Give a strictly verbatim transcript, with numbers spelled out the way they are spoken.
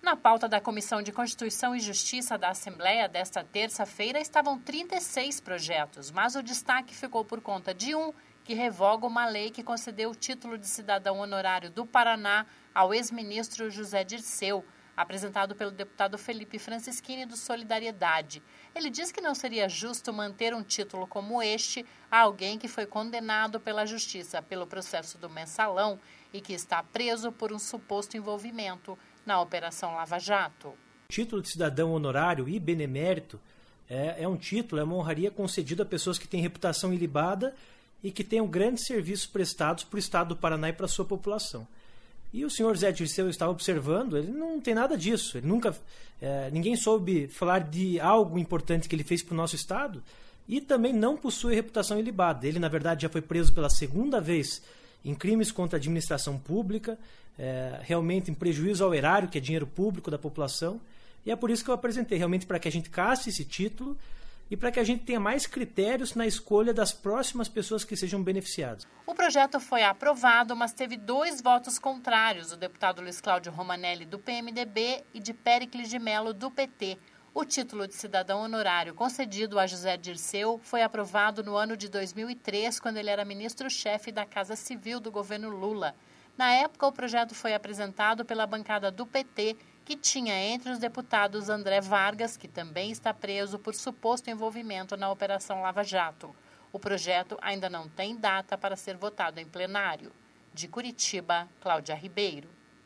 Na pauta da Comissão de Constituição e Justiça da Assembleia desta terça-feira estavam trinta e seis projetos, mas o destaque ficou por conta de um que revoga uma lei que concedeu o título de cidadão honorário do Paraná ao ex-ministro José Dirceu, apresentado pelo deputado Felipe Francischini do Solidariedade. Ele diz que não seria justo manter um título como este a alguém que foi condenado pela Justiça pelo processo do Mensalão e que está preso por um suposto envolvimento na Operação Lava Jato. O título de cidadão honorário e benemérito é, é um título, é uma honraria concedida a pessoas que têm reputação ilibada e que tenham grandes serviços prestados para o Estado do Paraná e para a sua população. E o senhor Zé Dirceu estava observando, ele não tem nada disso, ele nunca, é, ninguém soube falar de algo importante que ele fez para o nosso Estado e também não possui reputação ilibada. Ele, na verdade, já foi preso pela segunda vez em crimes contra a administração pública, é, realmente em prejuízo ao erário, que é dinheiro público da população, e é por isso que eu apresentei, realmente para que a gente casse esse título e para que a gente tenha mais critérios na escolha das próximas pessoas que sejam beneficiadas. O projeto foi aprovado, mas teve dois votos contrários, do deputado Luiz Cláudio Romanelli, do P M D B, e de Péricles de Mello, do P T. O título de cidadão honorário concedido a José Dirceu foi aprovado no ano de dois mil e três, quando ele era ministro-chefe da Casa Civil do governo Lula. Na época, o projeto foi apresentado pela bancada do P T, que tinha entre os deputados André Vargas, que também está preso por suposto envolvimento na Operação Lava Jato. O projeto ainda não tem data para ser votado em plenário. De Curitiba, Cláudia Ribeiro.